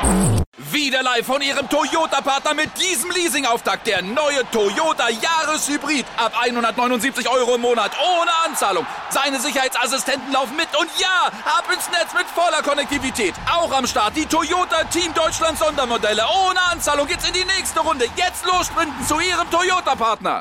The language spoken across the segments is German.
Wieder live von Ihrem Toyota-Partner mit diesem Leasing-Auftakt. Der neue Toyota Jahreshybrid. Ab 179 € im Monat. Ohne Anzahlung. Seine Sicherheitsassistenten laufen mit. Und ja, ab ins Netz mit voller Konnektivität. Auch am Start die Toyota Team Deutschland Sondermodelle. Ohne Anzahlung geht's in die nächste Runde. Jetzt los sprinten zu Ihrem Toyota-Partner.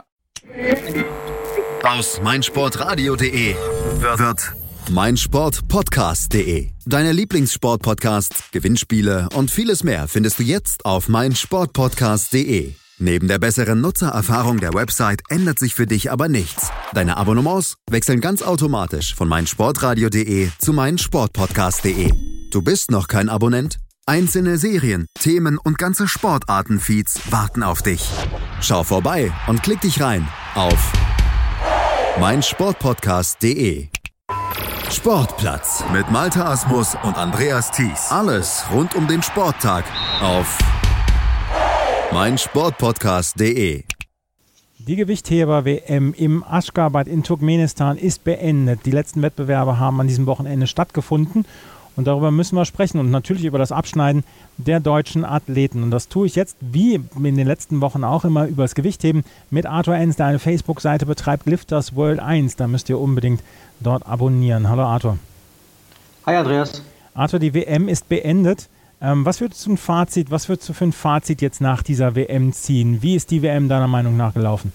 Aus meinsportradio.de wird meinsportpodcast.de. Deine Lieblingssportpodcasts, Gewinnspiele und vieles mehr findest du jetzt auf meinsportpodcast.de. Neben der besseren Nutzererfahrung der Website ändert sich für dich aber nichts. Deine Abonnements wechseln ganz automatisch von meinsportradio.de zu meinsportpodcast.de. Du bist noch kein Abonnent? Einzelne Serien, Themen und ganze Sportarten-Feeds warten auf dich. Schau vorbei und klick dich rein auf meinsportpodcast.de. Sportplatz mit Malte Asmus und Andreas Thies. Alles rund um den Sporttag auf meinsportpodcast.de. Die Gewichtheber-WM im Aşgabat in Turkmenistan ist beendet. Die letzten Wettbewerbe haben an diesem Wochenende stattgefunden. Und darüber müssen wir sprechen und natürlich über das Abschneiden der deutschen Athleten. Und das tue ich jetzt, wie in den letzten Wochen auch immer, über das Gewichtheben mit Arthur Enns, der eine Facebook-Seite betreibt, Lifters World 1. Da müsst ihr unbedingt dort abonnieren. Hallo Arthur. Hi Andreas. Arthur, die WM ist beendet. Was würdest du für ein Fazit jetzt nach dieser WM ziehen? Wie ist die WM deiner Meinung nach gelaufen?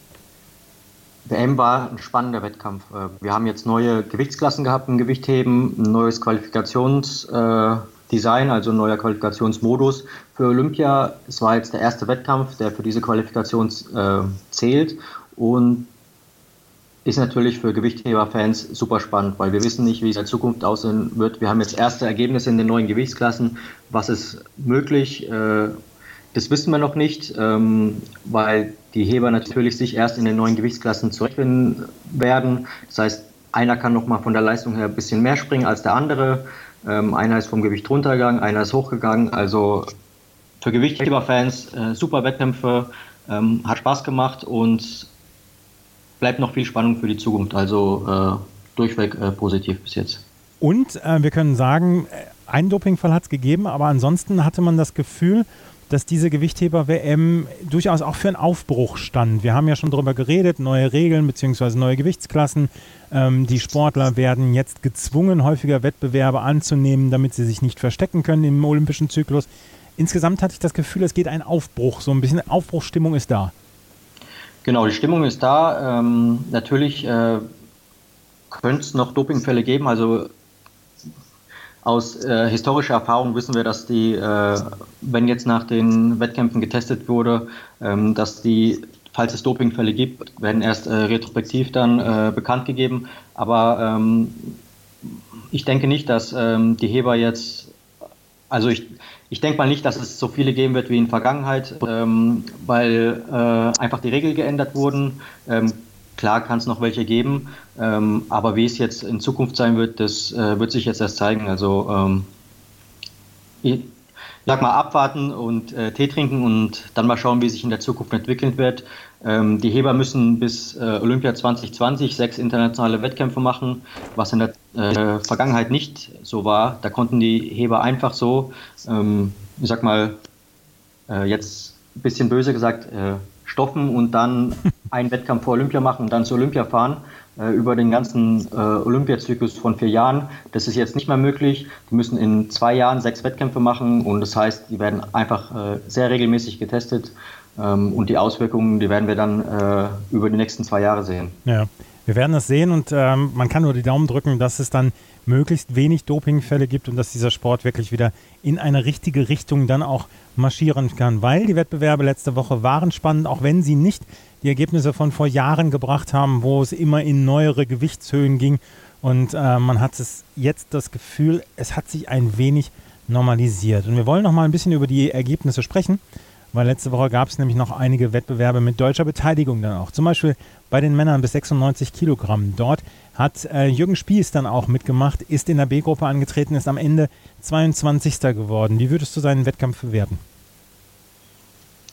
WM war ein spannender Wettkampf. Wir haben jetzt neue Gewichtsklassen gehabt im Gewichtheben, ein neues Qualifikationsdesign, also ein neuer Qualifikationsmodus für Olympia. Es war jetzt der erste Wettkampf, der für diese Qualifikation zählt und ist natürlich für Gewichtheber-Fans super spannend, weil wir wissen nicht, wie es in Zukunft aussehen wird. Wir haben jetzt erste Ergebnisse in den neuen Gewichtsklassen. Was ist möglich? Das wissen wir noch nicht, weil die Heber natürlich sich erst in den neuen Gewichtsklassen zurechtfinden werden. Das heißt, einer kann noch mal von der Leistung her ein bisschen mehr springen als der andere. Einer ist vom Gewicht runtergegangen, einer ist hochgegangen. Also für Gewichtheber-Fans super Wettkämpfe, hat Spaß gemacht und bleibt noch viel Spannung für die Zukunft. Also durchweg positiv bis jetzt. Und wir können sagen, einen Dopingfall hat es gegeben, aber ansonsten hatte man das Gefühl, dass diese Gewichtheber-WM durchaus auch für einen Aufbruch stand. Wir haben ja schon darüber geredet, neue Regeln bzw. neue Gewichtsklassen. Die Sportler werden jetzt gezwungen, häufiger Wettbewerbe anzunehmen, damit sie sich nicht verstecken können im olympischen Zyklus. Insgesamt hatte ich das Gefühl, es geht ein Aufbruch, so ein bisschen Aufbruchsstimmung ist da. Genau, die Stimmung ist da. Natürlich könnte es noch Dopingfälle geben, also aus historischer Erfahrung wissen wir, dass wenn jetzt nach den Wettkämpfen getestet wurde, dass falls es Dopingfälle gibt, werden erst retrospektiv dann bekannt gegeben. Aber ich denke nicht, dass die Heber jetzt, also ich denke mal nicht, dass es so viele geben wird wie in der Vergangenheit, weil einfach die Regeln geändert wurden. Klar kann es noch welche geben, aber wie es jetzt in Zukunft sein wird, das wird sich jetzt erst zeigen. Also ich sag mal abwarten und Tee trinken und dann mal schauen, wie sich in der Zukunft entwickeln wird. Die Heber müssen bis Olympia 2020 6 internationale Wettkämpfe machen, was in der Vergangenheit nicht so war. Da konnten die Heber einfach so, ich sag mal, jetzt ein bisschen böse gesagt, stoppen und dann einen Wettkampf vor Olympia machen und dann zu Olympia fahren, über den ganzen Olympiazyklus von 4 Jahren. Das ist jetzt nicht mehr möglich. Die müssen in 2 Jahren 6 Wettkämpfe machen und das heißt, die werden einfach sehr regelmäßig getestet und die Auswirkungen, die werden wir dann über die nächsten 2 Jahre sehen. Ja, wir werden das sehen und man kann nur die Daumen drücken, dass es dann möglichst wenig Dopingfälle gibt und dass dieser Sport wirklich wieder in eine richtige Richtung dann auch marschieren kann, weil die Wettbewerbe letzte Woche waren spannend, auch wenn sie nicht die Ergebnisse von vor Jahren gebracht haben, wo es immer in neuere Gewichtshöhen ging und man hat jetzt das Gefühl, es hat sich ein wenig normalisiert und wir wollen noch mal ein bisschen über die Ergebnisse sprechen, weil letzte Woche gab es nämlich noch einige Wettbewerbe mit deutscher Beteiligung dann auch, zum Beispiel bei den Männern bis 96 Kilogramm. Dort hat Jürgen Spieß dann auch mitgemacht, ist in der B-Gruppe angetreten, ist am Ende 22. geworden. Wie würdest du seinen Wettkampf bewerten?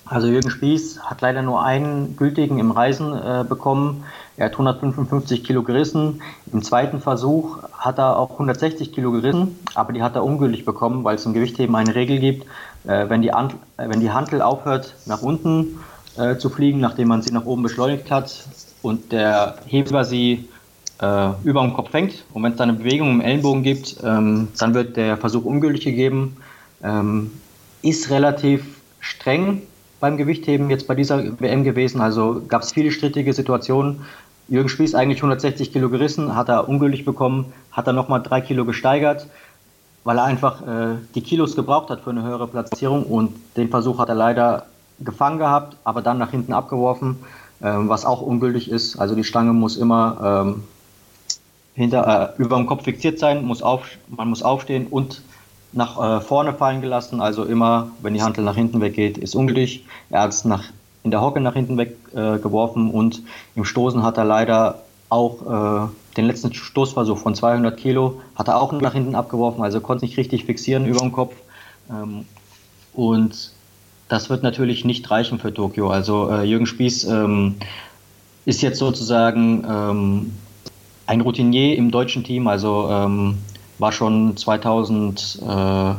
Also Jürgen Spieß hat leider nur einen gültigen im Reisen bekommen. Er hat 155 Kilo gerissen. Im zweiten Versuch hat er auch 160 Kilo gerissen, aber die hat er ungültig bekommen, weil es im Gewichtheben eine Regel gibt, wenn die Hantel aufhört nach unten zu fliegen, nachdem man sie nach oben beschleunigt hat und der Heber sie über dem Kopf fängt und wenn es dann eine Bewegung im Ellenbogen gibt, dann wird der Versuch ungültig gegeben. Ist relativ streng beim Gewichtheben jetzt bei dieser WM gewesen, also gab es viele strittige Situationen. Jürgen Spieß eigentlich 160 Kilo gerissen, hat er ungültig bekommen, hat er nochmal 3 Kilo gesteigert, weil er einfach die Kilos gebraucht hat für eine höhere Platzierung und den Versuch hat er leider gefangen gehabt, aber dann nach hinten abgeworfen, was auch ungültig ist. Also die Stange muss immer über dem Kopf fixiert sein, man muss aufstehen und nach vorne fallen gelassen, also immer, wenn die Hantel nach hinten weggeht, ist ungültig. Er hat es in der Hocke nach hinten weggeworfen und im Stoßen hat er leider auch den letzten Stoßversuch von 200 Kilo, hat er auch nach hinten abgeworfen, also konnte nicht richtig fixieren über dem Kopf. Und das wird natürlich nicht reichen für Tokio. Also Jürgen Spieß ist jetzt sozusagen ein Routinier im deutschen Team, also war schon 2011,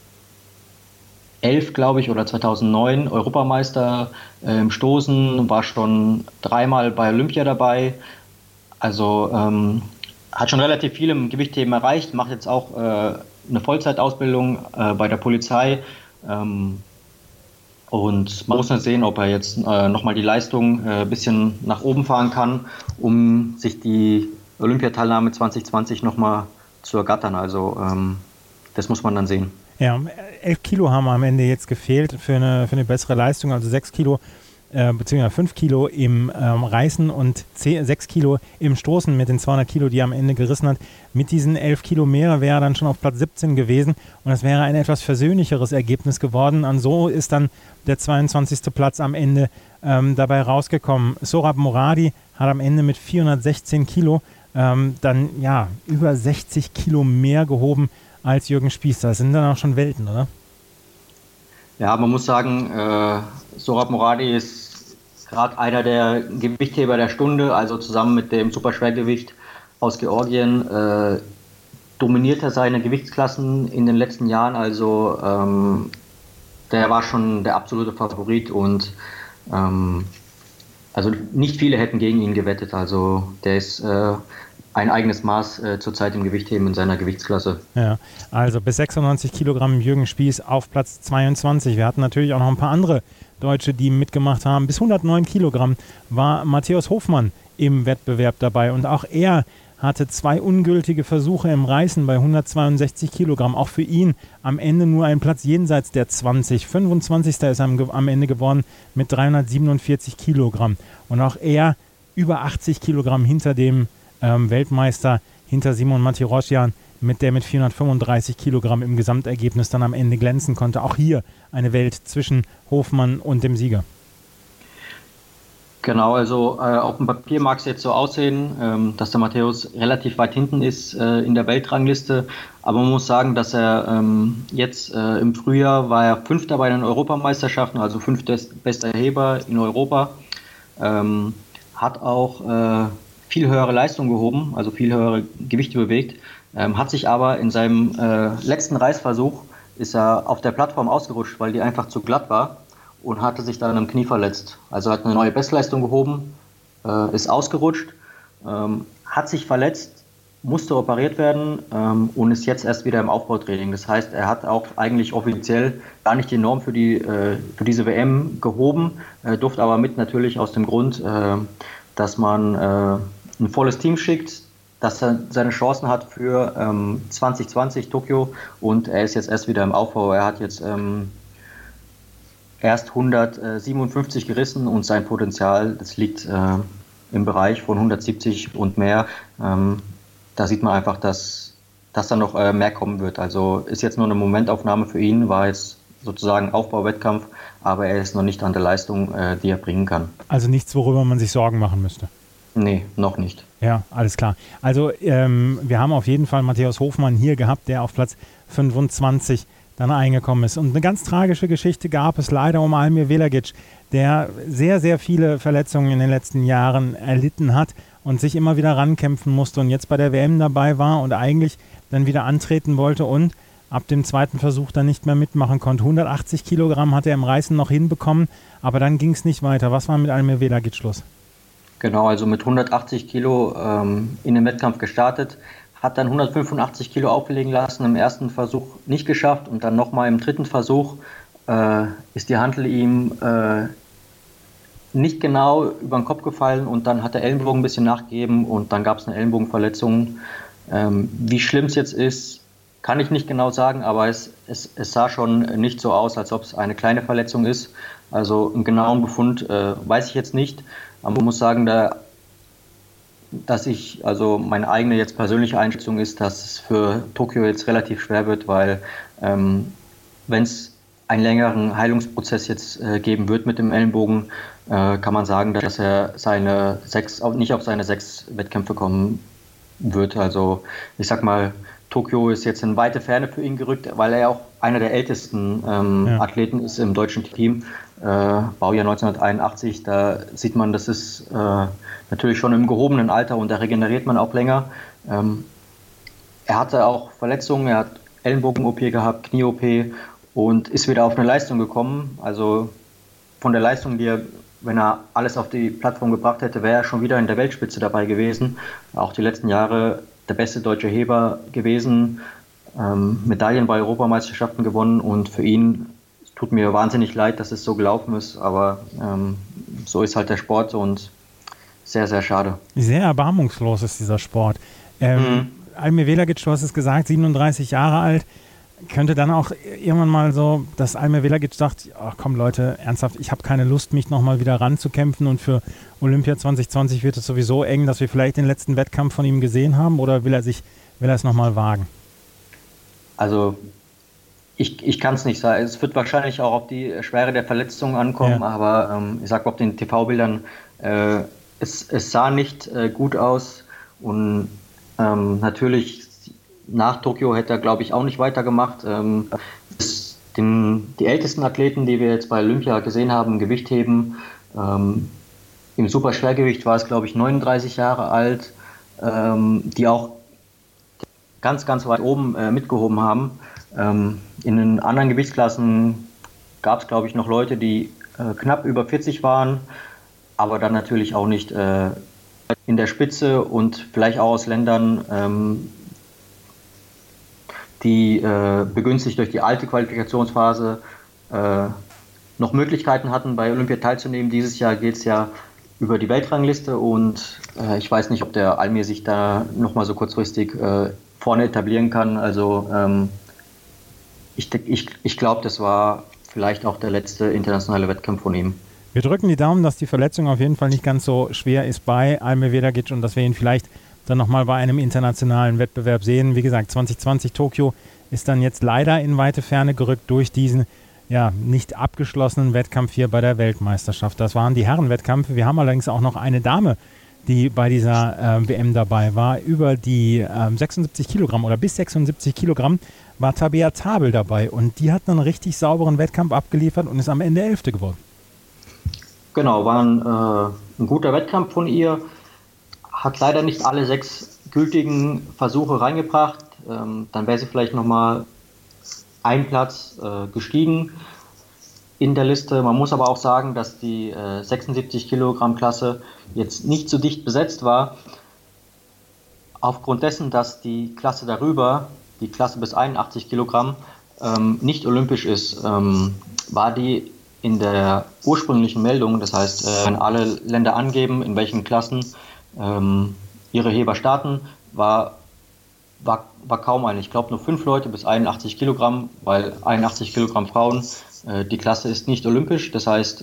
glaube ich, oder 2009 Europameister im Stoßen, war schon 3-mal bei Olympia dabei, also hat schon relativ viel im Gewichtheben erreicht, macht jetzt auch eine Vollzeitausbildung bei der Polizei und man muss dann sehen, ob er jetzt nochmal die Leistung ein bisschen nach oben fahren kann, um sich die Olympiateilnahme 2020 nochmal zu ergattern. Also das muss man dann sehen. Ja, 11 Kilo haben am Ende jetzt gefehlt für eine bessere Leistung, also 6 Kilo beziehungsweise 5 Kilo im Reißen und 6 Kilo im Stoßen mit den 200 Kilo, die er am Ende gerissen hat. Mit diesen 11 Kilo mehr wäre er dann schon auf Platz 17 gewesen und das wäre ein etwas versöhnlicheres Ergebnis geworden. Und so ist dann der 22. Platz am Ende dabei rausgekommen. Sohrab Moradi hat am Ende mit 416 Kilo dann ja über 60 Kilo mehr gehoben als Jürgen Spieß. Das sind dann auch schon Welten, oder? Ja, man muss sagen, Sohrab Moradi ist gerade einer der Gewichtheber der Stunde, also zusammen mit dem Superschwergewicht aus Georgien dominiert er seine Gewichtsklassen in den letzten Jahren, also der war schon der absolute Favorit und also nicht viele hätten gegen ihn gewettet, also der ist ein eigenes Maß zurzeit im Gewichtheben in seiner Gewichtsklasse. Ja, also bis 96 Kilogramm Jürgen Spieß auf Platz 22. Wir hatten natürlich auch noch ein paar andere Deutsche, die mitgemacht haben. Bis 109 Kilogramm war Matthäus Hofmann im Wettbewerb dabei und auch er hatte 2 ungültige Versuche im Reißen bei 162 Kilogramm. Auch für ihn am Ende nur ein Platz jenseits der 20. 25. ist er am Ende geworden mit 347 Kilogramm. Und auch er über 80 Kilogramm hinter dem Weltmeister, hinter Simon Martirosyan, der mit 435 Kilogramm im Gesamtergebnis dann am Ende glänzen konnte. Auch hier eine Welt zwischen Hofmann und dem Sieger. Genau, also auf dem Papier mag es jetzt so aussehen, dass der Matthäus relativ weit hinten ist in der Weltrangliste, aber man muss sagen, dass er jetzt im Frühjahr war er 5. bei den Europameisterschaften, also 5. bester Heber in Europa, hat auch viel höhere Leistung gehoben, also viel höhere Gewichte bewegt, hat sich aber in seinem letzten Reißversuch ist er auf der Plattform ausgerutscht, weil die einfach zu glatt war und hatte sich dann am Knie verletzt. Also hat eine neue Bestleistung gehoben, ist ausgerutscht, hat sich verletzt, musste operiert werden und ist jetzt erst wieder im Aufbautraining. Das heißt, er hat auch eigentlich offiziell gar nicht die Norm für diese WM gehoben, durfte aber mit natürlich aus dem Grund, dass man ein volles Team schickt, dass er seine Chancen hat für 2020 Tokio und er ist jetzt erst wieder im Aufbau. Er hat jetzt erst 157 gerissen und sein Potenzial, das liegt im Bereich von 170 und mehr. Da sieht man einfach, dass da noch mehr kommen wird. Also ist jetzt nur eine Momentaufnahme für ihn, war jetzt sozusagen Aufbauwettkampf, aber er ist noch nicht an der Leistung, die er bringen kann. Also nichts, worüber man sich Sorgen machen müsste? Nee, noch nicht. Ja, alles klar. Also wir haben auf jeden Fall Matthäus Hofmann hier gehabt, der auf Platz 25 dann eingekommen ist. Und eine ganz tragische Geschichte gab es leider um Almir Velagic, der sehr, sehr viele Verletzungen in den letzten Jahren erlitten hat und sich immer wieder rankämpfen musste und jetzt bei der WM dabei war und eigentlich dann wieder antreten wollte und ab dem zweiten Versuch dann nicht mehr mitmachen konnte. 180 Kilogramm hat er im Reißen noch hinbekommen, aber dann ging es nicht weiter. Was war mit Almir Velagic Schluss? Genau, also mit 180 Kilo in den Wettkampf gestartet, hat dann 185 Kilo auflegen lassen, im ersten Versuch nicht geschafft und dann nochmal im dritten Versuch ist die Hantel ihm nicht genau über den Kopf gefallen und dann hat der Ellenbogen ein bisschen nachgegeben und dann gab es eine Ellenbogenverletzung. Wie schlimm es jetzt ist, kann ich nicht genau sagen, aber es sah schon nicht so aus, als ob es eine kleine Verletzung ist. Also einen genauen Befund weiß ich jetzt nicht. Aber man muss sagen, also meine eigene jetzt persönliche Einschätzung ist, dass es für Tokio jetzt relativ schwer wird, weil wenn es einen längeren Heilungsprozess jetzt geben wird mit dem Ellenbogen, kann man sagen, dass er nicht auf seine 6 Wettkämpfe kommen wird. Also ich sag mal, Tokio ist jetzt in weite Ferne für ihn gerückt, weil er auch einer der ältesten Athleten ist im deutschen Team. Baujahr 1981, da sieht man, das ist natürlich schon im gehobenen Alter und da regeneriert man auch länger. Er hatte auch Verletzungen, er hat Ellenbogen-OP gehabt, Knie-OP und ist wieder auf eine Leistung gekommen. Also von der Leistung, wenn er alles auf die Plattform gebracht hätte, wäre er schon wieder in der Weltspitze dabei gewesen. Auch die letzten Jahre der beste deutsche Heber gewesen, Medaillen bei Europameisterschaften gewonnen und für ihn, es tut mir wahnsinnig leid, dass es so gelaufen ist, aber so ist halt der Sport und sehr, sehr schade. Sehr erbarmungslos ist dieser Sport. Almir Velagic, du hast es gesagt, 37 Jahre alt, könnte dann auch irgendwann mal so, dass Almir Velagic sagt, ach komm Leute, ernsthaft, ich habe keine Lust, mich nochmal wieder ranzukämpfen und für Olympia 2020 wird es sowieso eng, dass wir vielleicht den letzten Wettkampf von ihm gesehen haben, oder will er es nochmal wagen? Also ich kann es nicht sagen. Es wird wahrscheinlich auch auf die Schwere der Verletzung ankommen, aber ich sag mal, auf den TV-Bildern, es sah nicht gut aus und natürlich nach Tokio hätte er, glaube ich, auch nicht weitergemacht. Die ältesten Athleten, die wir jetzt bei Olympia gesehen haben, Gewichtheben, im Superschwergewicht war es, glaube ich, 39 Jahre alt, die auch ganz, ganz weit oben mitgehoben haben. In den anderen Gewichtsklassen gab es, glaube ich, noch Leute, die knapp über 40 waren, aber dann natürlich auch nicht in der Spitze und vielleicht auch aus Ländern, die begünstigt durch die alte Qualifikationsphase noch Möglichkeiten hatten, bei Olympia teilzunehmen. Dieses Jahr geht es ja über die Weltrangliste und ich weiß nicht, ob der Almir sich da nochmal so kurzfristig vorne etablieren kann. Also ich glaube, das war vielleicht auch der letzte internationale Wettkampf von ihm. Wir drücken die Daumen, dass die Verletzung auf jeden Fall nicht ganz so schwer ist bei Almir Velagic und dass wir ihn vielleicht dann nochmal bei einem internationalen Wettbewerb sehen. Wie gesagt, 2020 Tokio ist dann jetzt leider in weite Ferne gerückt durch diesen nicht abgeschlossenen Wettkampf hier bei der Weltmeisterschaft. Das waren die Herrenwettkämpfe. Wir haben allerdings auch noch eine Dame, die bei dieser WM dabei war. Über die 76 Kilogramm oder bis 76 Kilogramm war Tabea Tabel dabei und die hat einen richtig sauberen Wettkampf abgeliefert und ist am Ende 11. geworden. Genau, war ein guter Wettkampf von ihr. Hat leider nicht alle 6 gültigen Versuche reingebracht. Dann wäre sie vielleicht nochmal einen Platz gestiegen in der Liste. Man muss aber auch sagen, dass die 76 Kilogramm Klasse jetzt nicht so dicht besetzt war. Aufgrund dessen, dass die Klasse darüber, die Klasse bis 81 Kilogramm, nicht olympisch ist, war die in der ursprünglichen Meldung, das heißt, wenn alle Länder angeben, in welchen Klassen ihre Heber starten, war kaum eine. Ich glaube nur 5 Leute bis 81 Kilogramm, weil 81 Kilogramm Frauen, die Klasse ist nicht olympisch. Das heißt,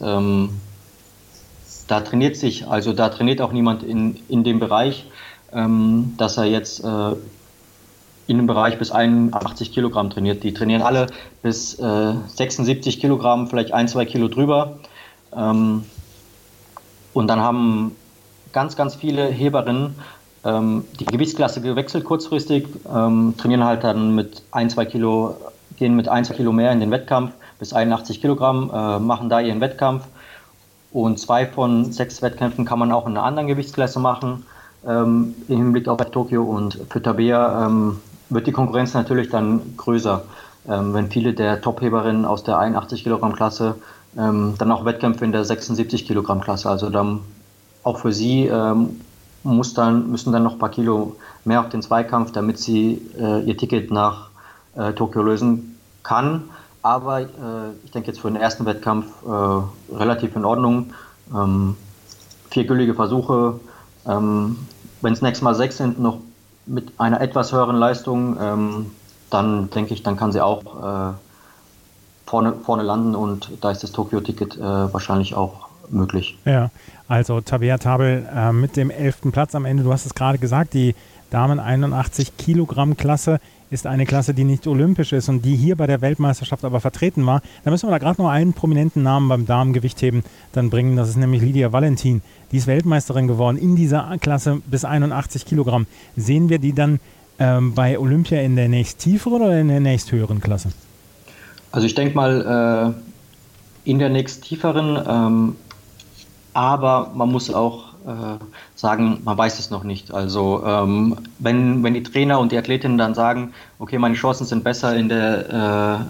da trainiert auch niemand in dem Bereich, dass er jetzt in dem Bereich bis 81 Kilogramm trainiert. Die trainieren alle bis 76 Kilogramm, vielleicht 1-2 Kilo drüber. Und dann haben ganz, ganz viele Heberinnen die Gewichtsklasse gewechselt kurzfristig, trainieren halt dann mit 1-2 Kilo gehen mit 1 Kilo mehr in den Wettkampf bis 81 Kilogramm, machen da ihren Wettkampf. Und 2 von 6 Wettkämpfen kann man auch in einer anderen Gewichtsklasse machen, im Hinblick auf Tokio. Und für Tabea wird die Konkurrenz natürlich dann größer, wenn viele der Top-Heberinnen aus der 81 Kilogramm Klasse dann auch Wettkämpfe in der 76 Kilogramm Klasse. Also dann auch für sie müssen dann noch ein paar Kilo mehr auf den Zweikampf, damit sie ihr Ticket nach Tokio lösen kann. Aber ich denke jetzt für den ersten Wettkampf relativ in Ordnung. 4 gültige Versuche. Wenn es nächstes Mal 6 sind, noch mit einer etwas höheren Leistung, dann denke ich, dann kann sie auch vorne landen und da ist das Tokio-Ticket wahrscheinlich auch möglich. Ja, also Tabea Tabel mit dem 11. Platz am Ende. Du hast es gerade gesagt, die Damen 81 Kilogramm Klasse ist eine Klasse, die nicht olympisch ist und die hier bei der Weltmeisterschaft aber vertreten war. Da müssen wir da gerade noch einen prominenten Namen beim Damengewichtheben dann bringen. Das ist nämlich Lydia Valentin. Die ist Weltmeisterin geworden in dieser Klasse bis 81 Kilogramm. Sehen wir die dann bei Olympia in der nächst tieferen oder in der nächst höheren Klasse? Also ich denke mal in der nächst tieferen, aber man muss auch sagen, man weiß es noch nicht. Also wenn die Trainer und die Athletinnen dann sagen, okay, meine Chancen sind besser in der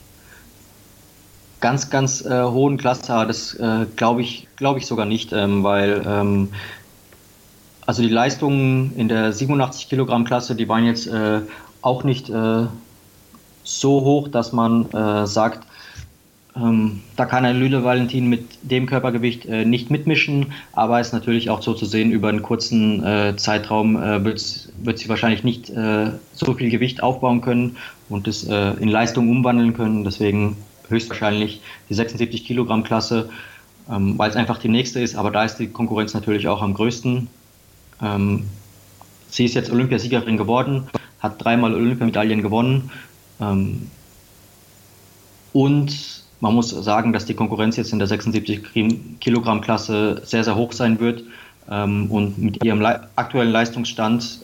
ganz, ganz hohen Klasse, das glaube ich sogar nicht, weil also die Leistungen in der 87 Kilogramm Klasse, die waren jetzt auch nicht so hoch, dass man sagt, da kann ein Lydia Valentin mit dem Körpergewicht nicht mitmischen, aber es ist natürlich auch so zu sehen, über einen kurzen Zeitraum wird sie wahrscheinlich nicht so viel Gewicht aufbauen können und es in Leistung umwandeln können. Deswegen höchstwahrscheinlich die 76 Kilogramm Klasse, weil es einfach die nächste ist, aber da ist die Konkurrenz natürlich auch am größten. Sie ist jetzt Olympiasiegerin geworden, hat 3-mal Olympiamedaillen gewonnen und man muss sagen, dass die Konkurrenz jetzt in der 76 Kilogramm Klasse sehr, sehr hoch sein wird und mit ihrem aktuellen Leistungsstand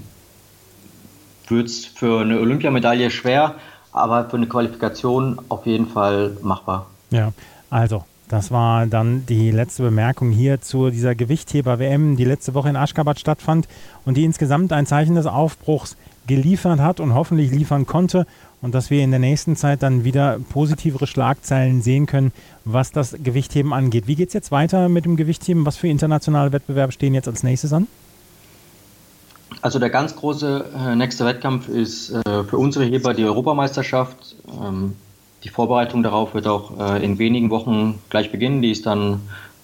wird es für eine Olympiamedaille schwer, aber für eine Qualifikation auf jeden Fall machbar. Ja, also das war dann die letzte Bemerkung hier zu dieser Gewichtheber-WM, die letzte Woche in Aşgabat stattfand und die insgesamt ein Zeichen des Aufbruchs geliefert hat und hoffentlich liefern konnte und dass wir in der nächsten Zeit dann wieder positivere Schlagzeilen sehen können, was das Gewichtheben angeht. Wie geht es jetzt weiter mit dem Gewichtheben? Was für internationale Wettbewerbe stehen jetzt als nächstes an? Also der ganz große nächste Wettkampf ist für unsere Heber die Europameisterschaft. Die Vorbereitung darauf wird auch in wenigen Wochen gleich beginnen. Die ist dann,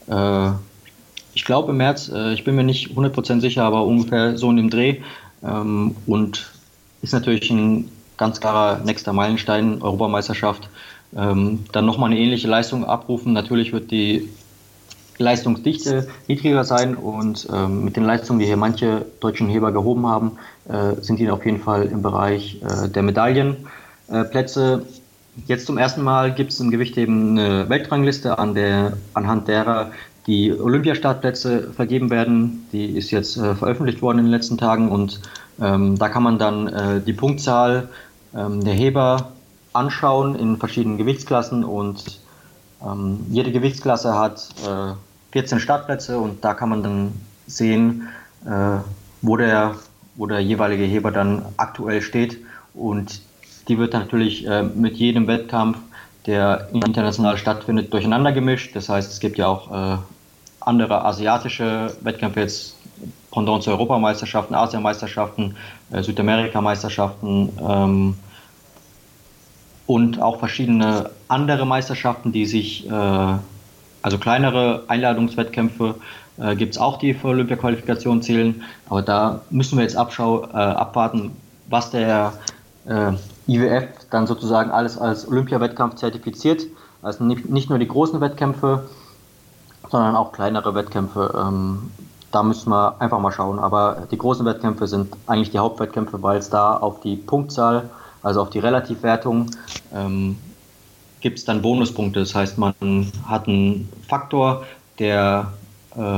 ich glaube im März, ich bin mir nicht 100% sicher, aber ungefähr so in dem Dreh. Und ist natürlich ein ganz klarer nächster Meilenstein, Europameisterschaft. Dann nochmal eine ähnliche Leistung abrufen. Natürlich wird die Leistungsdichte niedriger sein und mit den Leistungen, die hier manche deutschen Heber gehoben haben, sind die auf jeden Fall im Bereich der Medaillenplätze. Jetzt zum ersten Mal gibt es im Gewichtheben eine Weltrangliste, anhand derer die Olympiastartplätze vergeben werden. Die ist jetzt veröffentlicht worden in den letzten Tagen und da kann man dann die Punktzahl der Heber anschauen in verschiedenen Gewichtsklassen und jede Gewichtsklasse hat 14 Startplätze und da kann man dann sehen, wo der jeweilige Heber dann aktuell steht und die wird natürlich mit jedem Wettkampf, der international stattfindet, durcheinander gemischt. Das heißt, es gibt ja auch andere asiatische Wettkämpfe, jetzt Pendant zu Europameisterschaften, Asienmeisterschaften, Südamerikameisterschaften und auch verschiedene andere Meisterschaften, die sich, also kleinere Einladungswettkämpfe gibt es auch, die für Olympia-Qualifikation zählen. Aber da müssen wir jetzt abwarten, was der IWF dann sozusagen alles als Olympia-Wettkampf zertifiziert. Also nicht nur die großen Wettkämpfe, sondern auch kleinere Wettkämpfe. Da müssen wir einfach mal schauen. Aber die großen Wettkämpfe sind eigentlich die Hauptwettkämpfe, weil es da auf die Punktzahl, also auf die Relativwertung, gibt es dann Bonuspunkte. Das heißt, man hat einen Faktor, der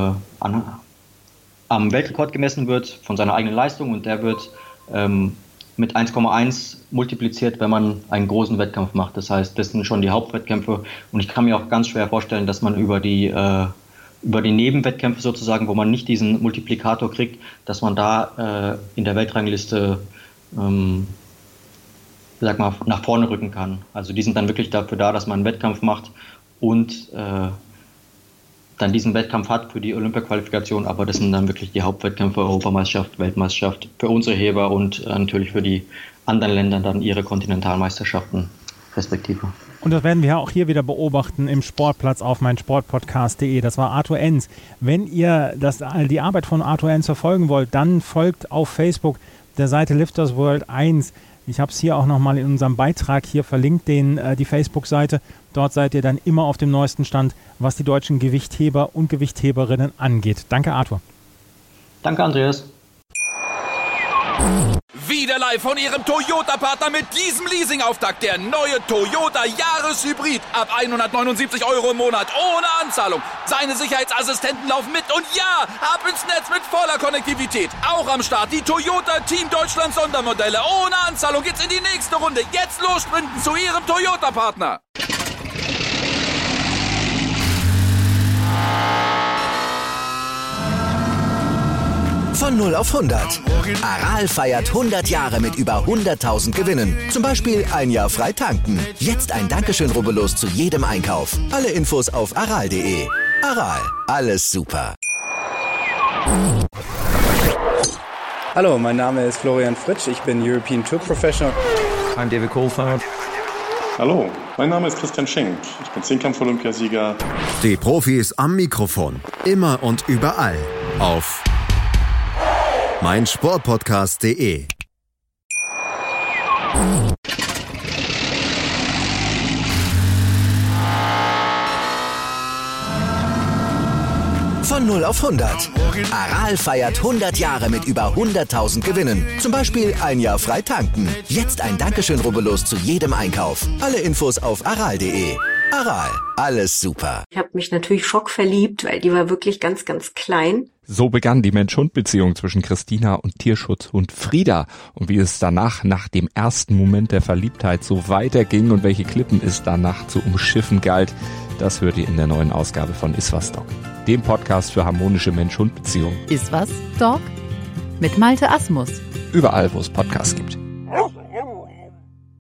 am Weltrekord gemessen wird von seiner eigenen Leistung und der wird mit 1,1 multipliziert, wenn man einen großen Wettkampf macht. Das heißt, das sind schon die Hauptwettkämpfe und ich kann mir auch ganz schwer vorstellen, dass man über die Nebenwettkämpfe sozusagen, wo man nicht diesen Multiplikator kriegt, dass man da in der Weltrangliste nach vorne rücken kann. Also die sind dann wirklich dafür da, dass man einen Wettkampf macht und dann diesen Wettkampf hat für die Olympia-Qualifikation, aber das sind dann wirklich die Hauptwettkämpfe, Europameisterschaft, Weltmeisterschaft für unsere Heber und natürlich für die anderen Länder dann ihre Kontinentalmeisterschaften respektive. Und das werden wir auch hier wieder beobachten im Sportplatz auf meinsportpodcast.de. Das war Arthur Enz. Wenn ihr die Arbeit von Arthur Enz verfolgen wollt, dann folgt auf Facebook der Seite Lifters World 1. Ich habe es hier auch nochmal in unserem Beitrag hier verlinkt, die Facebook-Seite. Dort seid ihr dann immer auf dem neuesten Stand, was die deutschen Gewichtheber und Gewichtheberinnen angeht. Danke, Arthur. Danke, Andreas. Wieder live von Ihrem Toyota-Partner mit diesem Leasing-Auftakt. Der neue Toyota Jahreshybrid. Ab 179 € im Monat. Ohne Anzahlung. Seine Sicherheitsassistenten laufen mit. Und ja, ab ins Netz mit voller Konnektivität. Auch am Start die Toyota Team Deutschland Sondermodelle. Ohne Anzahlung geht's in die nächste Runde. Jetzt los sprinten zu Ihrem Toyota-Partner. Von 0 auf 100. Aral feiert 100 Jahre mit über 100.000 Gewinnen. Zum Beispiel ein Jahr frei tanken. Jetzt ein Dankeschön, rubbellos zu jedem Einkauf. Alle Infos auf aral.de. Aral, alles super. Hallo, mein Name ist Florian Fritsch. Ich bin European Tour Professional. I'm David Coulthard. Hallo, mein Name ist Christian Schenk. Ich bin Zehnkampf-Olympiasieger. Die Profis am Mikrofon. Immer und überall. Auf meinsportpodcast.de. Von 0 auf 100. Aral feiert 100 Jahre mit über 100.000 Gewinnen. Zum Beispiel ein Jahr frei tanken. Jetzt ein Dankeschön, rubbellos zu jedem Einkauf. Alle Infos auf aral.de. Aral, alles super. Ich habe mich natürlich schockverliebt, weil die war wirklich ganz, ganz klein. So begann die Mensch-Hund-Beziehung zwischen Christina und Tierschutzhund Frieda. Und wie es danach, nach dem ersten Moment der Verliebtheit, so weiterging und welche Klippen es danach zu umschiffen galt, das hört ihr in der neuen Ausgabe von Iswas Dog, dem Podcast für harmonische Mensch-Hund-Beziehungen. Iswas Dog mit Malte Asmus. Überall, wo es Podcasts gibt.